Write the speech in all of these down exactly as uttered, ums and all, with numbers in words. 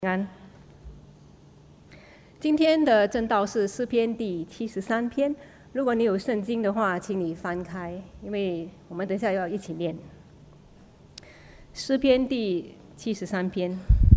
安。今天的正道是诗篇第七十三篇。如果你有圣经的话，请你翻开，因为我们等一下要一起念诗篇第七十三篇。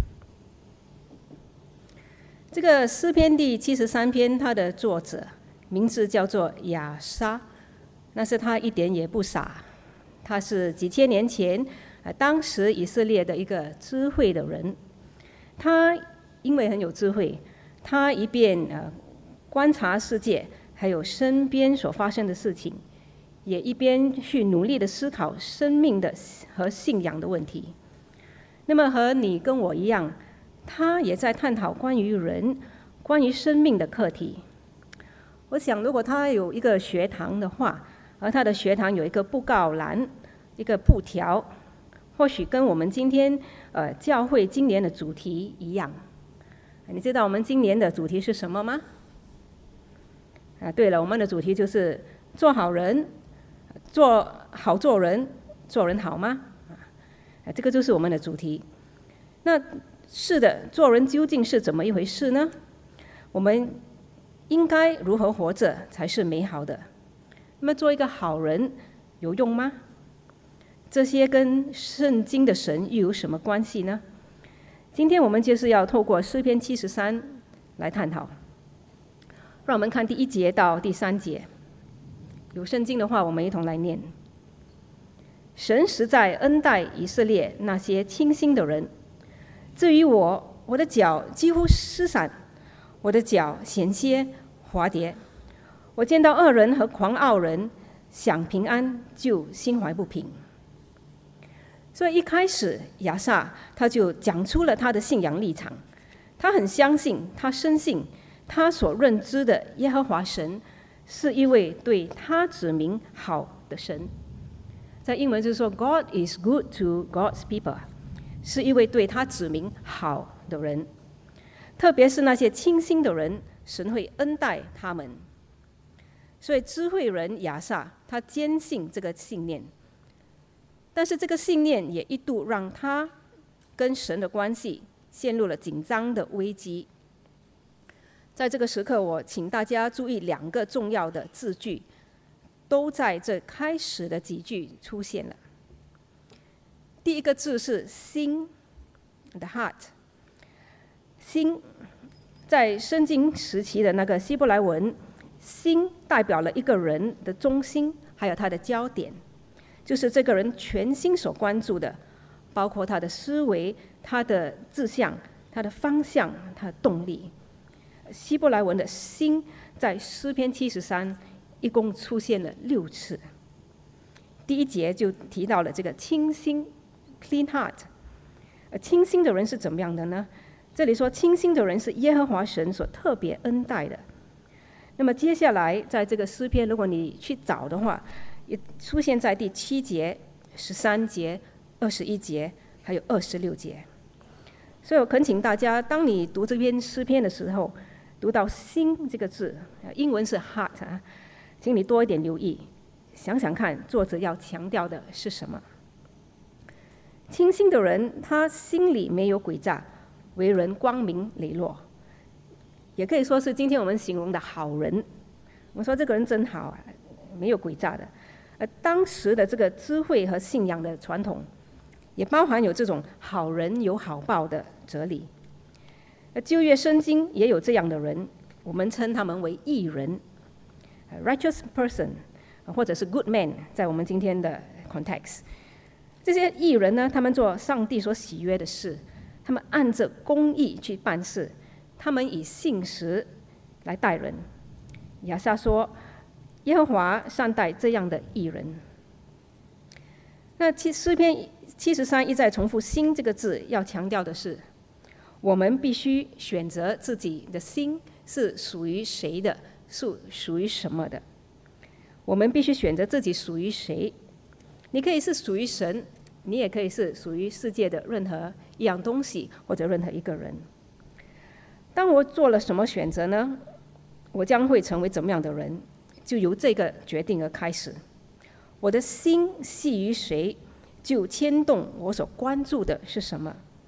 这个诗篇第七十三篇，它的作者名字叫做亚沙，但是他一点也不傻，他是几千年前当时以色列的一个智慧的人。他因为很有智慧，他一边呃观察世界，还有身边所发生的事情，也一边去努力的思考生命的和信仰的问题。那么和你跟我一样，他也在探讨关于人、关于生命的课题。我想，如果他有一个学堂的话，而他的学堂有一个布告栏、一个布条，或许跟我们今天呃教会今年的主题一样。你知道我们今年的主题是什么吗？啊，对了，我们的主题就是做好人，做好做人，做人好吗？啊，这个就是我们的主题。那是的，做人究竟是怎么一回事呢？我们应该如何活着才是美好的？那么做一个好人有用吗？这些跟圣经的神又有什么关系呢？今天我们就是要透过诗篇七十三来探讨。让我们看第一节到第三节。有圣经的话，我们一同来念。神实在恩待以色列那些清心的人。至于我，我的脚几乎失散，我的脚险些滑跌。我见到恶人和狂傲人，想平安就心怀不平。所以一开始亚萨他就讲出了他的信仰立场，他很相信，他深信他所认知的耶和华神是一位对他子民好的神。在英文就是说 God is good to God's people， 是一位对他子民好的人，特别是那些清心的人，神会恩待他们。所以智慧人亚萨他坚信这个信念，但是这个信念也一度让他跟神的关系陷入了紧张的危机。在这个时刻，我请大家注意两个重要的字句，都在这开始的几句出现了。第一个字是心 ，the heart。心在圣经时期的那个希伯来文，心代表了一个人的中心，还有他的焦点。就是这个人全心所关注的，包括他的思维、他的志向、他的方向、他的动力。希伯来文的心在诗篇七十三一共出现了六次。第一节就提到了这个清心 （clean heart）。清心的人是怎么样的呢？这里说清心的人是耶和华神所特别恩待的。那么接下来在这个诗篇，如果你去找的话，也出现在第七节、十三节、二十一节，还有二十六节。所以我恳请大家，当你读这篇诗篇的时候，读到心这个字，英文是 heart 啊，请你多一点留意，想想看作者要强调的是什么。清心的人，他心里没有诡诈，为人光明磊落，也可以说是今天我们形容的好人。我们说这个人真好啊，没有诡诈的。而当时的这个智慧和信仰的传统，也包含有这种好人有好报的哲理。而旧约圣经也有这样的人，我们称他们为义人 （righteous person） 或者是 good man， 在我们今天的 context。这些义人呢，他们做上帝所喜悦的事，他们按着公义去办事，他们以信实来待人。亚萨说，耶和华善待这样的义人。那诗篇七十三一再重复心这个字，要强调的是，我们必须选择自己的心是属于谁的，是属于什么的。我们必须选择自己属于谁。你可以是属于神，你也可以是属于世界的任何一样东西，或者任何一个人。当我做了什么选择呢？我将会成为怎么样的人？就由这个决定而开始。我的心系于谁，就牵动我所关注的是什么。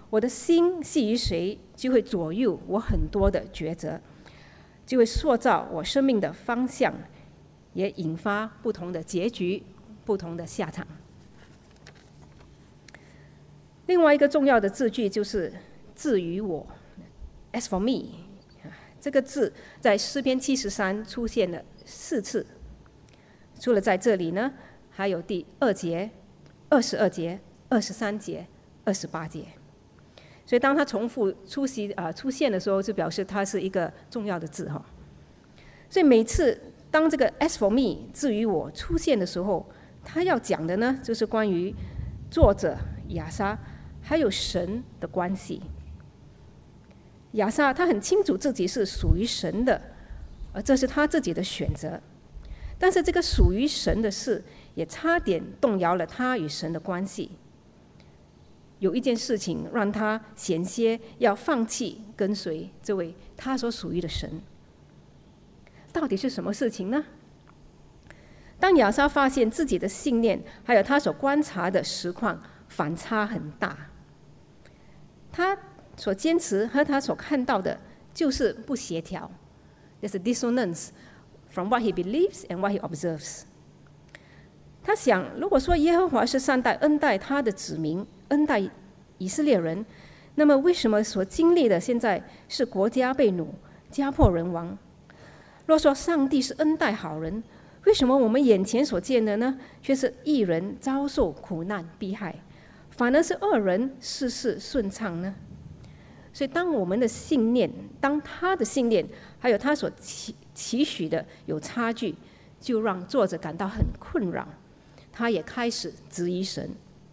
我的心系于谁，就会左右我很多的抉择，就会塑造我生命的方向，也引发不同的结局，不同的下场。另外一个重要的字句就是至于我 ，as for me， 这个字在诗篇七十三出现了四次，除了在这里呢，还有第二节、二十二节、二十三节、二十八节。所以当它重复出席啊、呃、出现的时候，就表示它是一个重要的字哈。所以每次当这个 as for me 至于我出现的时候，他要讲的呢，就是关于作者亚莎还有神的关系。亚莎他很清楚自己是属于神的，而这是他自己的选择。但是这个属于神的事，也差点动摇了他与神的关系。有一件事情让他险些要放弃跟随这位他所属于的神。到底是什么事情呢？当亚莎发现自己的信念还有他所观察的实况反差很大，他所坚持和他所看到的就是不协调， There's a dissonance from what he believes and what he observes。 他想，如果说耶和华是善待恩待他的子民，恩待以色列人，那么为什么所经历的现在是国家被掳，家破人亡？若说上帝是恩待好人，为什么我们眼前所见的呢，却是义人遭受苦难逼害，反而是恶人事事顺畅呢？所以当我们的信念，当他的信念还有他所期期许的有差距，就让作者感到很困扰，他也开始质疑神。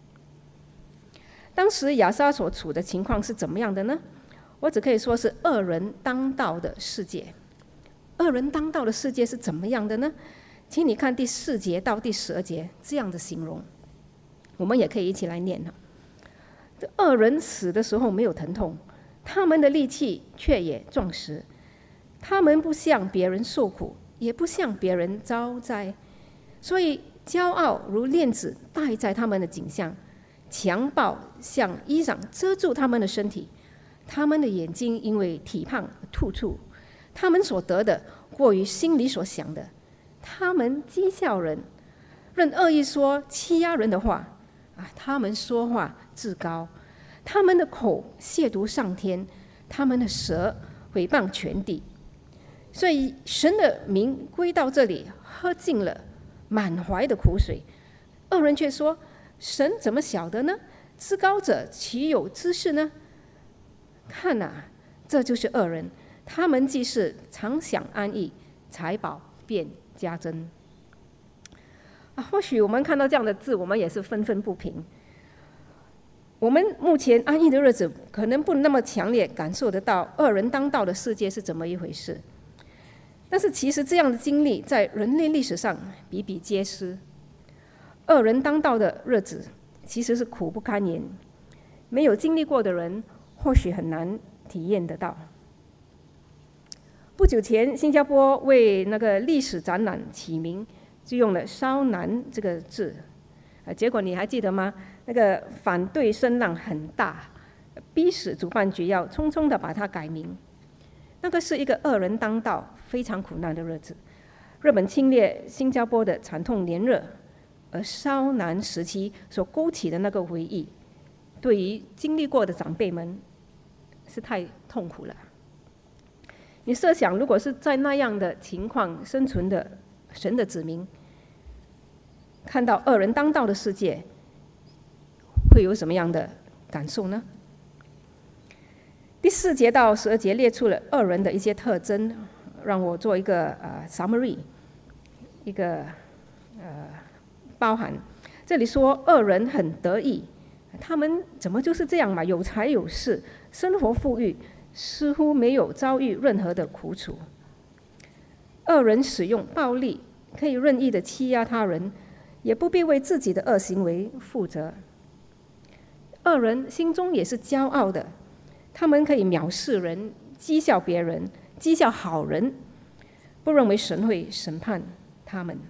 当时亚莎所处的情况是怎么样的呢？我只可以说是恶人当道的世界。恶人当道的世界是怎么样的呢？请你看第四节到第十二节这样的形容，我们也可以一起来念。这恶人死的时候没有疼痛，他们的力气却也壮实，他们不向别人受苦，也不向别人遭灾，所以骄傲如链子戴在他们的颈项，强暴像衣裳遮住他们的身体，他们的眼睛因为体胖突出，他们所得的过于心里所想的，他们讥笑人，任恶意说欺压人的话啊，他们说话自高，他们的口亵渎上天，他们的舌毁谤全地。所以神的名归到这里，喝尽了满怀的苦水。恶人却说，神怎么晓得呢？至高者岂有知识呢？看啊，这就是恶人，他们既是常享安逸，财宝便加增。啊，或许我们看到这样的字，我们也是愤愤不平。我们目前安逸的日子，可能不那么强烈感受得到恶人当道的世界是怎么一回事。但是其实这样的经历在人类历史上比比皆是。恶人当道的日子其实是苦不堪言，没有经历过的人或许很难体验得到。不久前，新加坡为那个历史展览起名，就用了烧难这个字，结果你还记得吗？那个反对声浪很大，逼使主办局要匆匆的把它改名。那个是一个恶人当道、非常苦难的日子。日本侵略新加坡的惨痛年日，而烧难时期所勾起的那个回忆，对于经历过的长辈们是太痛苦了。你设想，如果是在那样的情况生存的神的子民，看到恶人当道的世界，会有什么样的感受呢？第四节到十二节列出了恶人的一些特征，让我做一个呃 summary， 一个呃包含。这里说恶人很得意，他们怎么就是这样嘛？有财有势，生活富裕，似乎没有遭遇任何的苦楚。恶人使用暴力，可以任意的欺压他人，也不必为自己的恶行为负责。恶人心中也是骄傲的，他们可以藐视人，讥笑别人，讥笑好人，不认为神会审判他们。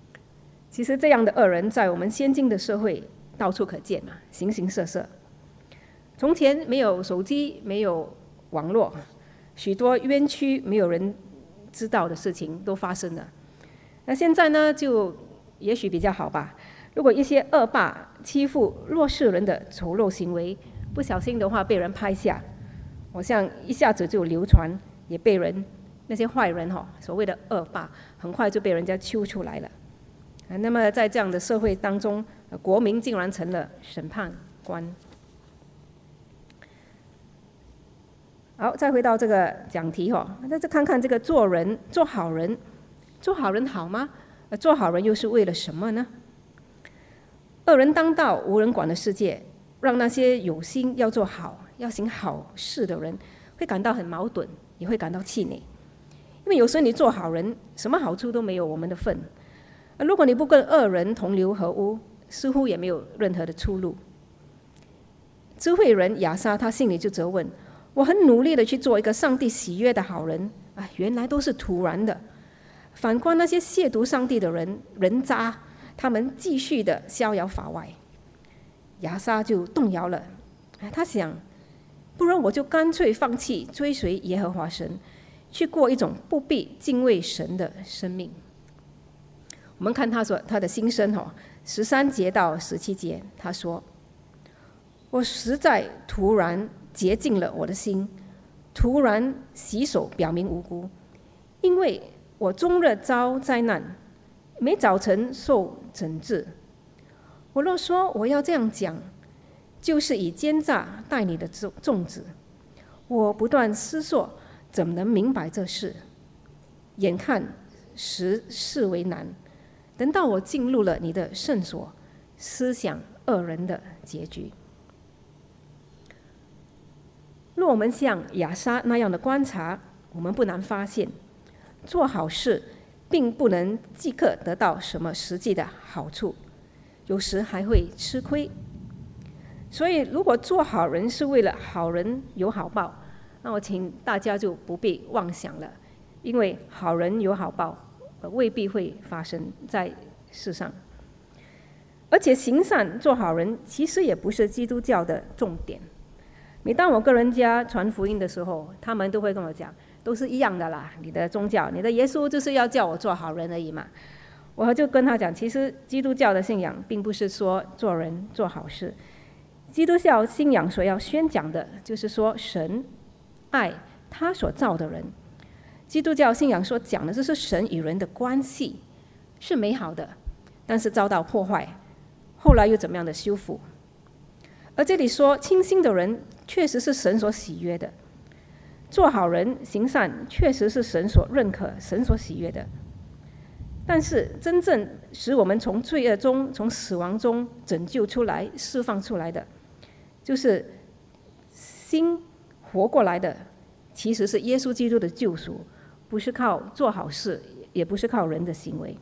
其实这样的恶人在我们先进的社会到处可见嘛，形形色色。 从前没有手机，没有网络，许多冤屈没有人知道的事情都发生了。那现在呢，就也许比较好吧。如果一些恶霸欺负弱势人的丑陋行为，不小心的话被人拍下，我想一下子就流传，也被人那些坏人哈，所谓的恶霸，很快就被人家揪出来了。那么在这样的社会当中，国民竟然成了审判官。好，再回到这个讲题哈，那再看看这个做人，做好人，做好人好吗？做好人又是为了什么呢？恶人当道、无人管的世界，让那些有心要做好、要行好事的人，会感到很矛盾，也会感到气馁。因为有时候你做好人，什么好处都没有我们的份；如果你不跟恶人同流合污，似乎也没有任何的出路。智慧人亚撒他心里就责问：我很努力的去做一个上帝喜悦的好人，啊，原来都是徒然的。反观那些亵渎上帝的人，人渣，他们继续的逍遥法外。亚撒就动摇了，他想，不然我就干脆放弃追随耶和华神，去过一种不必敬畏神的生命。我们看他说他的心声哈，十三节到十七节，他说：我实在突然洁净了我的心，突然洗手表明无辜，因为我终日遭灾难，每早晨受诊治。我若说我要这样讲，就是以奸诈待你的众子。我不断思索，怎么能明白这事？眼看实事为难。等到我进入了你的圣所，思想恶人的结局。若我们像亚撒那样的观察，我们不难发现，做好事并不能即刻得到什么实际的好处，有时还会吃亏。所以如果做好人是为了好人有好报，那我请大家就不必妄想了，因为好人有好报未必会发生在世上。而且行善做好人其实也不是基督教的重点。每当我跟人家传福音的时候，他们都会跟我讲，都是一样的啦，你的宗教，你的耶稣就是要叫我做好人而已嘛。我就跟他讲，其实基督教的信仰并不是说做人做好事，基督教信仰所要宣讲的就是说神爱他所造的人。基督教信仰所讲的就是神与人的关系是美好的，但是遭到破坏，后来又怎么样的修复。而这里说清心的人确实是神所喜悦的，做好人行善确实是神所认可、神所喜悦的。但是真正使我们从罪恶中、从死亡中拯救出来、释放出来的，就是心活过来的，其实是耶稣基督的救赎，不是靠做好事，也不是靠人的行为。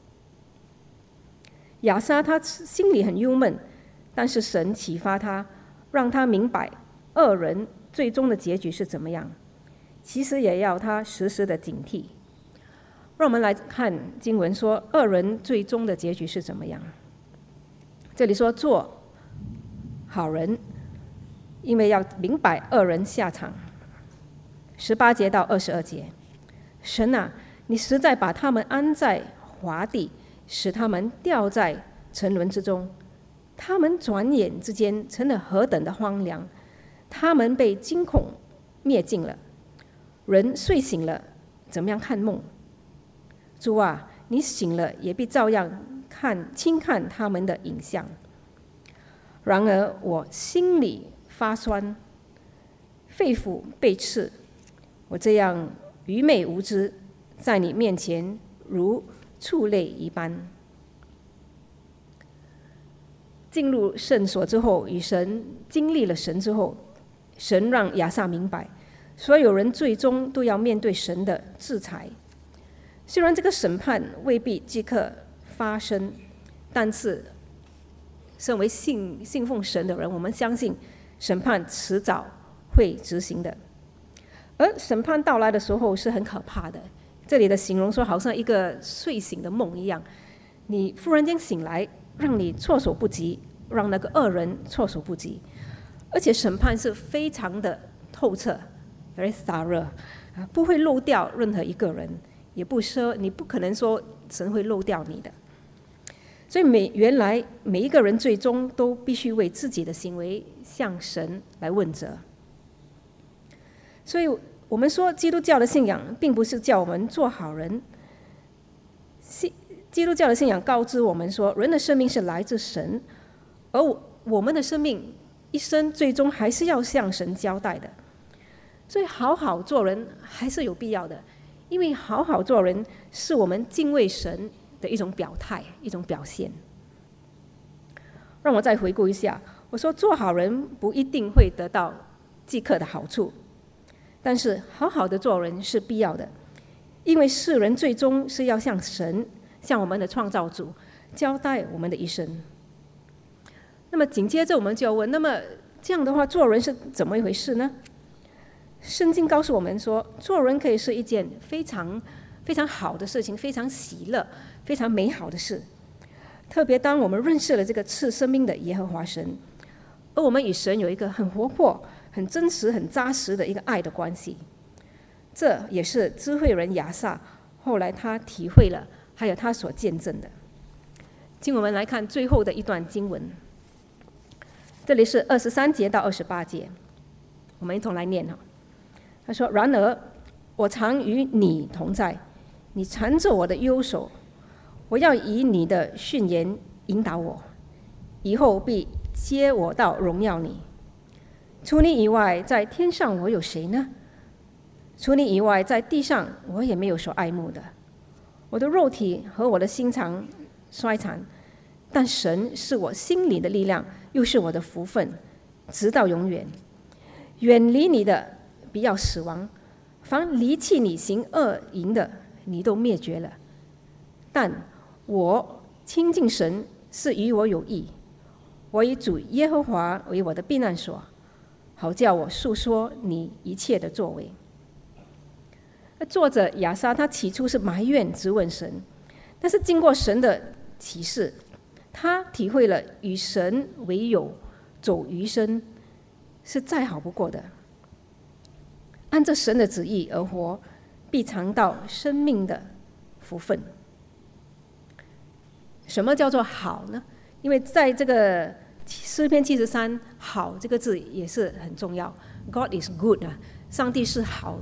亚撒他心里很忧闷，但是神启发他，让他明白恶人最终的结局是怎么样，其实也要他时时的警惕。让我们来看经文说，恶人最终的结局是怎么样。这里说做好人，因为要明白恶人下场。十八节到二十二节，神啊，你实在把他们安在华地，使他们掉在沉沦之中。他们转眼之间成了何等的荒凉，他们被惊恐灭尽了。人睡醒了，怎么样看梦？主啊，你醒了也必照样看轻看他们的影像。然而我心里发酸，肺腑被刺，我这样愚昧无知，在你面前如畜类一般。进入圣所之后，与神经历了神之后，神让亚撒明白，所有人最终都要面对神的制裁。虽然这个审判未必即刻发生，但是身为信信奉神的人，我们相信审判迟早会执行的。而审判到来的时候是很可怕的，这里的形容说好像一个睡醒的梦一样，你忽然间醒来，让你措手不及，让那个恶人措手不及。 而且审判是非常的透彻 ，very thorough， 不会漏掉任何一个人，也不说你不可能说神会漏掉你的。所以每原来每一个人最终都必须为自己的行为向神来问责。所以我们说基督教的信仰并不是叫我们做好人，基督教的信仰告知我们说，人的生命是来自神，而我们的生命一生最终还是要向神交代的。所以好好做人还是有必要的，因为好好做人是我们敬畏神的一种表态，一种表现。让我再回顾一下，我说做好人不一定会得到即刻的好处，但是好好的做人是必要的，因为世人最终是要向神，向我们的创造主交代我们的一生。那么紧接着我们就要问，那么这样的话做人是怎么一回事呢？圣经告诉我们说，做人可以是一件非常非常好的事情，非常喜乐非常美好的事。特别当我们认识了这个赐生命的耶和华神，而我们与神有一个很活泼很真实很扎实的一个爱的关系，这也是智慧人亚萨后来他体会了，还有他所见证的。请我们来看最后的一段经文，这里是二十三节到二十八节，我们一同来念哈。他说：“然而我常与你同在，你缠着我的右手，我要以你的训言引导我，以后必接我到荣耀你。除你以外，在天上我有谁呢？除你以外，在地上我也没有所爱慕的。我的肉体和我的心肠衰残，但神是我心里的力量，又是我的福分，直到永远。远离你的必要死亡，凡离弃你行恶淫的，你都灭绝了。但我亲近神是与我有益，我以主耶和华为我的避难所，好叫我述说你一切的作为。”作者亚萨他起初是埋怨质问神，但是经过神的启示，他体会了与神为友走余生是再好不过的。按照神的旨意而活，必尝到生命的福分。什么叫做好呢？因为在这个诗篇七十三，好这个字也是很重要。God is good 啊，上帝是好。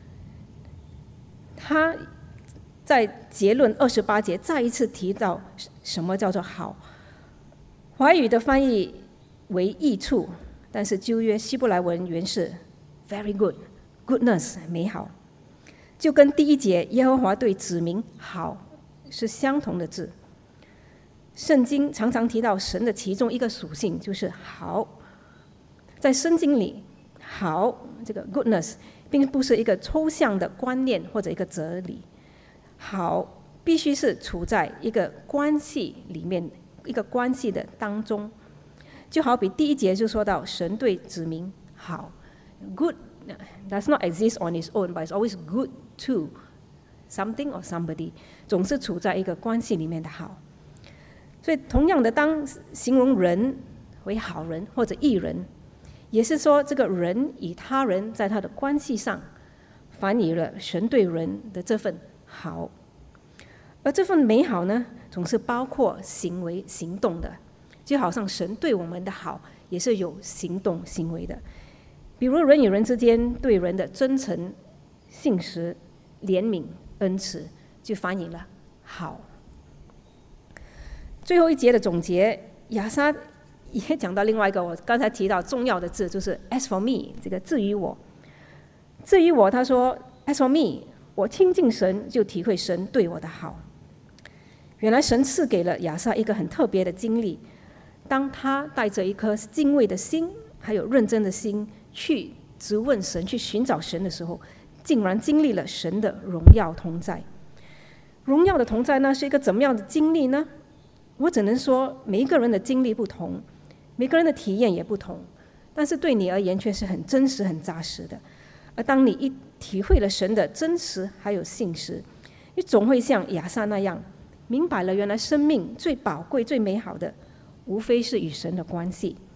他在结论二十八节再一次提到什么叫做好。华语的翻译为益处，但是旧约希伯来文原是 very good goodness 美好，就跟第一节耶和华对子民好是相同的字。圣经常常提到神的其中一个属性就是好，在圣经里好这个 goodness 并不是一个抽象的观念或者一个哲理，好必须是处在一个关系里面，一个关系的当中。就好比第一节就说到神对子民好 good does not exist on its own, but it's always good to something or somebody， 总是处在一个关系里面的好。所以同样的，当形容人为好人或者义人，也是说这个人与他人在他的关系上反映了神对人的这份好。而这份美好呢，总是包括行为行动的，就好像神对我们的好也是有行动行为的。比如人与人之间对人的真诚、信实、怜悯、恩慈，就反映了好。最后一节的总结，亚萨也讲到另外一个我刚才提到重要的字，就是 as for me， 这个至于我。至于我，他说 as for me， 我亲近神就体会神对我的好。原来神赐给了亚萨一个很特别的经历，当他带着一颗敬畏的心还有认真的心去质问神，去寻找神的时候，竟然经历了神的荣耀同在。荣耀的同在呢，是一个怎么样的经历呢？我只能说每一个人的经历不同，每个人的体验也不同，但是对你而言却是很真实很扎实的。而当你一体会了神的真实还有信实，你总会像亚萨那样明白了原来生命最宝贵最美好的无非是与神的关系，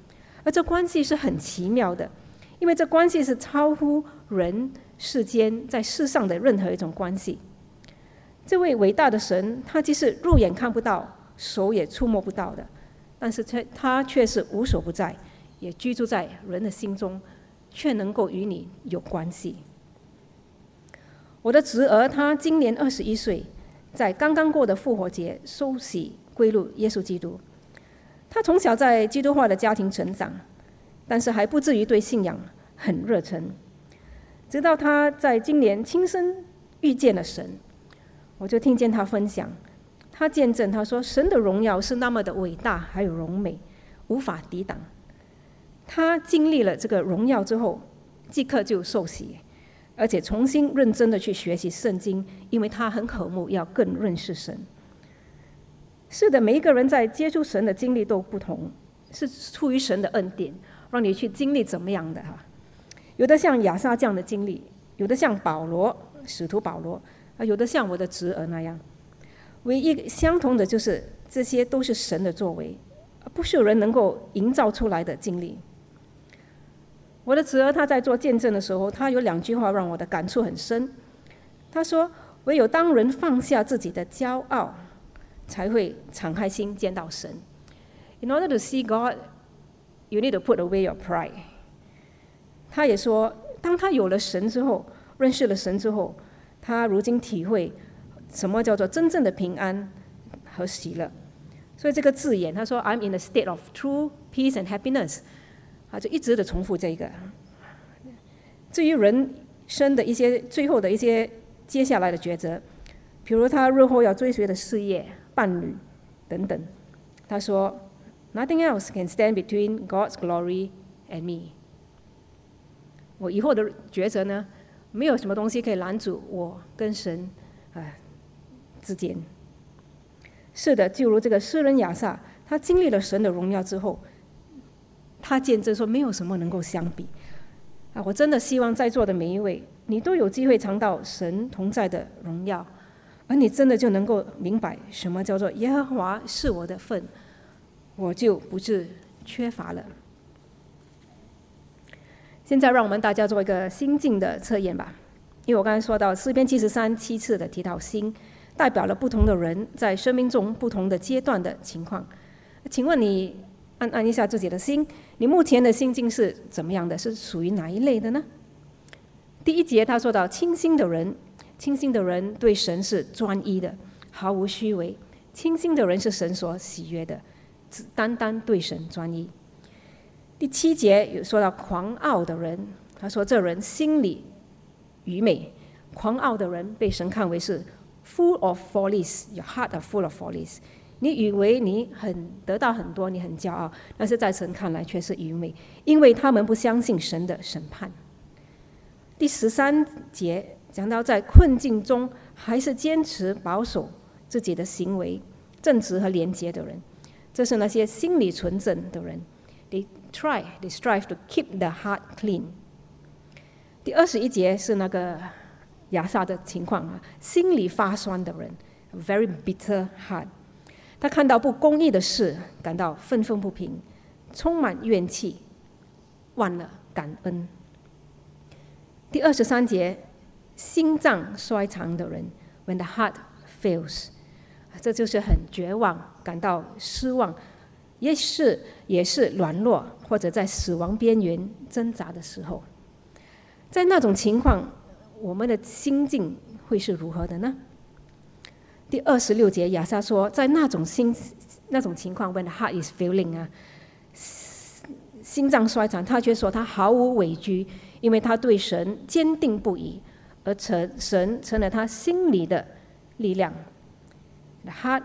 而这关系是很奇妙的，因为这关系是超乎人世间在世上的任何一种关系。这位伟大的神，他既是肉眼看不到，手也触摸不到的，但是他却是无所不在，也居住在人的心中，却能够与你有关系。我的侄儿他今年二十一岁，在刚刚过的复活节受洗归入耶稣基督。他从小在基督化的家庭成长，但是还不至于对信仰很热忱。直到他在今年亲身遇见了神，我就听见他分享，他见证他说，神的荣耀是那么的伟大还有荣美，无法抵挡。他经历了这个荣耀之后，即刻就受洗，而且重新认真的去学习圣经，因为他很渴慕要更认识神。是的，每一个人在接触神的经历都不同，是出于神的恩典，让你去经历怎么样的哈？有的像亚撒这样的经历，有的像保罗，使徒保罗，有的像我的侄儿那样。唯一相同的就是这些都是神的作为，不是人能够营造出来的经历。我的侄儿他在做见证的时候，他有两句话让我的感触很深。他说，唯有当人放下自己的骄傲，才会敞开心见到神。 In order to see God, you need to put away your pride. 他也说，当他有了神之后，认识了神之后，他如今体会什么叫做真正的平安和喜乐。所以这个字眼，他说 I'm in a state of true peace and happiness， 他就一直的重复这个。至于人生的一些最后的一些接下来的抉择，比如他日后要追随的事业、伴侣等等，他说 Nothing else can stand between God's glory and me。 我以后的抉择呢，没有什么东西可以拦阻我跟神啊之间。是的，就如这个诗人亚撒，他经历了神的荣耀之后，他见证说没有什么能够相比啊！我真的希望在座的每一位，你都有机会尝到神同在的荣耀，而你真的就能够明白什么叫做耶和华是我的份，我就不是缺乏了。现在让我们大家做一个心境的测验吧，因为我刚才说到诗篇七十三七次的提到心，代表了不同的人在生命中不同的阶段的情况。请问你按按一下自己的心，你目前的心境是怎么样的？是属于哪一类的呢？第一节他说到清心的人，清心的人对神是专一的，毫无虚伪。清心的人是神所喜悦的，只单单对神专一。第七节有说到狂傲的人，他说这人心里愚昧。狂傲的人被神看为是 full of follies, your heart are full of follies。 你以为你很得到很多，你很骄傲，但是在神看来却是愚昧，因为他们不相信神的审判。第十三节讲到在困境中还是坚持保守自己的行为正直和廉洁的人，这是那些心里纯正的人。 They try, they strive to keep the heart clean。 第二十一节是那个亚撒的情况啊，心里发酸的人 ，a very bitter heart。他看到不公义的事，感到愤愤不平，充满怨气，忘了感恩。第二十三节，心脏衰残的人 ，when the heart fails， 这就是很绝望，感到失望，也是也是软弱或者在死亡边缘挣扎的时候。在那种情况，我们的心境会是如何的呢？第二十六节，亚撒说，在那种心那种情况 ，when the heart is failing 啊，心脏衰残，他却说他毫无畏惧，因为他对神坚定不移，而成神成了他心里的力量。The heart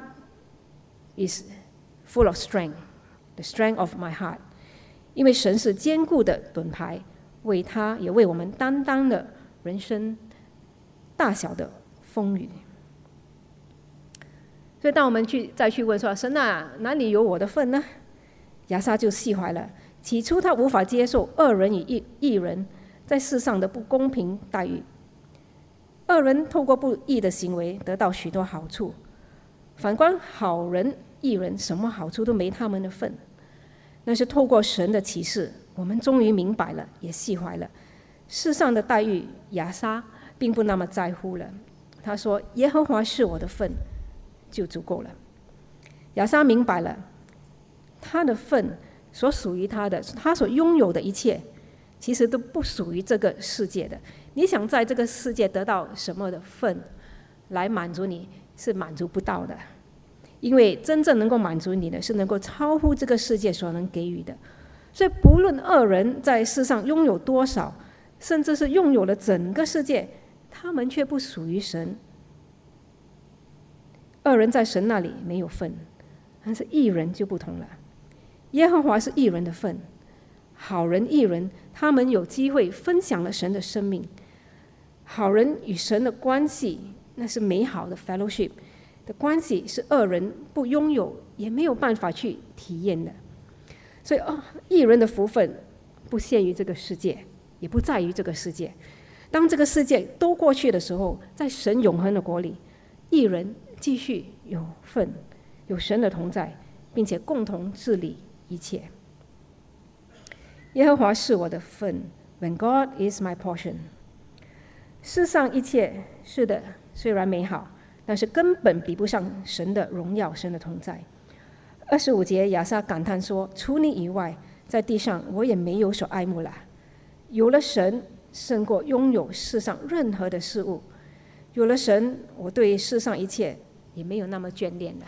is full of strength, the strength of my heart， 因为神是坚固的盾牌，为他也为我们担当了人生大小的风雨。所以当我们去再去问说，神啊，哪里有我的份呢？亚撒就释怀了。起初他无法接受恶人与义人在世上的不公平待遇，恶人透过不义的行为得到许多好处，反观好人义人什么好处都没他们的份。 但是透过神的启示，我们终于明白了，也释怀了。世上的待遇，亚撒并不那么在乎了。他说：“耶和华是我的份，就足够了。”亚撒明白了，他的份所属于他的，他所拥有的一切，其实都不属于这个世界的。你想在这个世界得到什么的份来满足你，是满足不到的。因为真正能够满足你的，是能够超乎这个世界所能给予的。所以不论二人在世上拥有多少，甚至是拥有了整个世界，他们却不属于神。二人在神那里没有份，但是义人就不同了。耶和华是义人的份，好人义人，他们有机会分享了神的生命。好人与神的关系，那是美好的 fellowship 的关系，是二人不拥有也没有办法去体验的。所以哦，义人的福分不限于这个世界，也不在于这个世界。当这个世界都过去的时候，在神永恒的国里，义人继续有份，有神的同在，并且共同治理一切。耶和华是我的份 ，When God is my portion。世上一切是的，虽然美好，但是根本比不上神的荣耀，神的同在。二十五节，亚撒感叹说：“除你以外，在地上我也没有所爱慕了。有了神，胜过拥有世上任何的事物。有了神，我对世上一切也没有那么眷恋了。”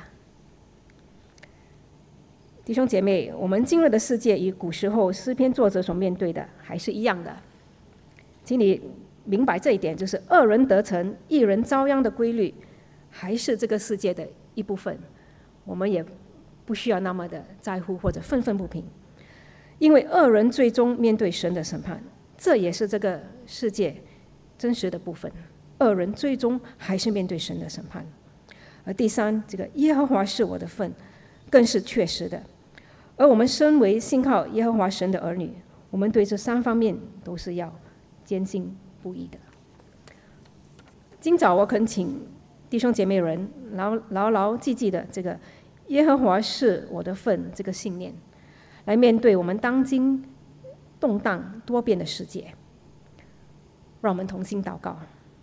弟兄姐妹，我们今日的世界与古时候诗篇作者所面对的还是一样的，请你明白这一点，就是恶人得逞，一人遭殃的规律，还是这个世界的一部分。我们也不需要那么的在乎或者愤愤不平，因为恶人最终面对神的审判，这也是这个世界真实的部分。恶人最终还是面对神的审判。而第三，这个耶和华是我的份，更是确实的。而我们身为信靠耶和华神的儿女，我们对这三方面都是要坚信不疑的。今早我恳请弟兄姐妹人牢牢牢记记的这个耶和华是我的份这个信念，来面对我们当今动荡多变的世界。让我们同心祷告。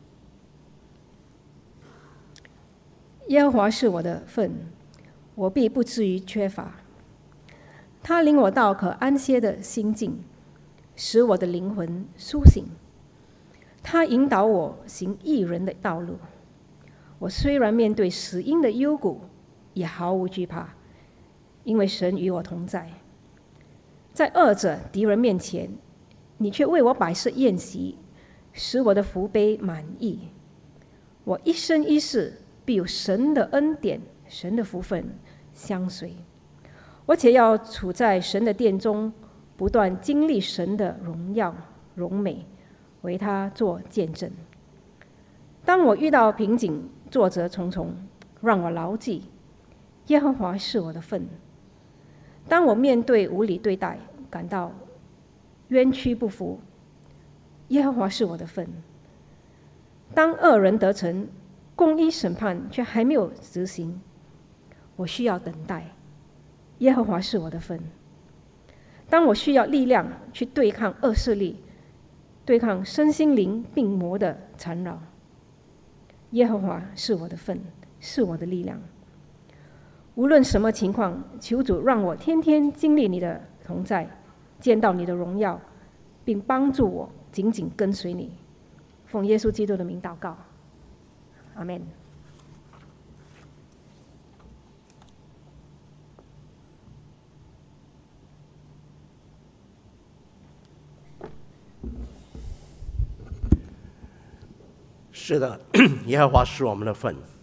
耶和华是我的份，我必不至于缺乏。他领我到可安歇的心境，使我的灵魂苏醒。他引导我行义人的道路。我虽然面对死荫的幽谷，也毫无惧怕，因为神与我同在。在恶者敌人面前，你却为我摆设宴席，使我的福杯满溢。我一生一世必有神的恩典，神的福分相随。我且要处在神的殿中，不断经历神的荣耀荣美，为他做见证。当我遇到瓶颈挫折重重，让我牢记耶和华是我的份。当我面对无理对待，感到冤屈不服，耶和华是我的份。当恶人得逞，公义审判却还没有执行，我需要等待，耶和华是我的份。当我需要力量去对抗恶势力，对抗身心灵病魔的缠绕，耶和华是我的份，是我的力量。无论什么情况，求主让我天天经历你的同在，见到你的荣耀，并帮助我紧紧跟随你。奉耶稣基督的名祷告，阿们。 是的，耶和华是我们的份。